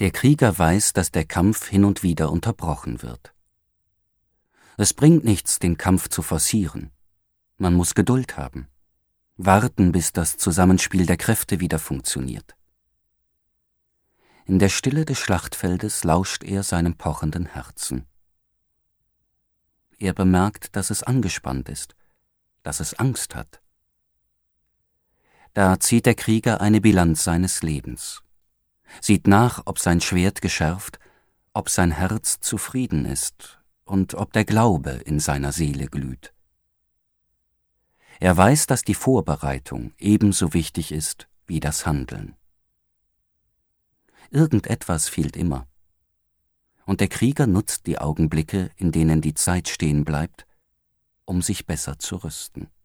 Der Krieger weiß, dass der Kampf hin und wieder unterbrochen wird. Es bringt nichts, den Kampf zu forcieren. Man muss Geduld haben. Warten, bis das Zusammenspiel der Kräfte wieder funktioniert. In der Stille des Schlachtfeldes lauscht er seinem pochenden Herzen. Er bemerkt, dass es angespannt ist, dass es Angst hat. Da zieht der Krieger eine Bilanz seines Lebens, sieht nach, ob sein Schwert geschärft, ob sein Herz zufrieden ist und ob der Glaube in seiner Seele glüht. Er weiß, dass die Vorbereitung ebenso wichtig ist wie das Handeln. Irgendetwas fehlt immer. Und der Krieger nutzt die Augenblicke, in denen die Zeit stehen bleibt, um sich besser zu rüsten.